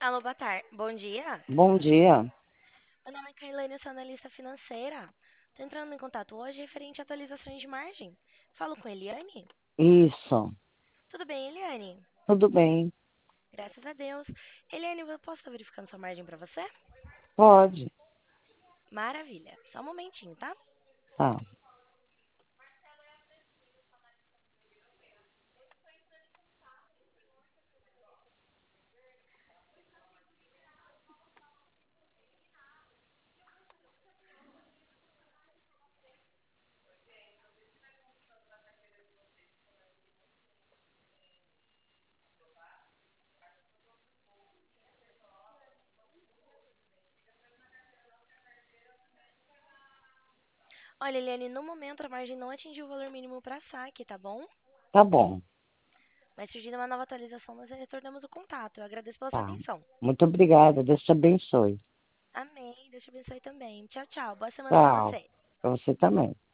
Alô, boa tarde. Bom dia. Bom dia. Meu nome é Kailane, eu sou analista financeira. Tô entrando em contato hoje referente a atualizações de margem. Falo com Eliane? Isso. Tudo bem, Eliane? Tudo bem? Graças a Deus. Eliane, eu posso estar verificando sua margem para você? Pode. Maravilha. Só um momentinho, tá? Tá. Olha, Eliane, no momento a margem não atingiu o valor mínimo para saque, tá bom? Tá bom. Mas surgindo uma nova atualização, nós retornamos o contato. Eu agradeço pela sua Tá. atenção. Muito obrigada. Deus te abençoe. Amém. Deus te abençoe também. Tchau, tchau. Boa semana para Tchau. você. Pra você também.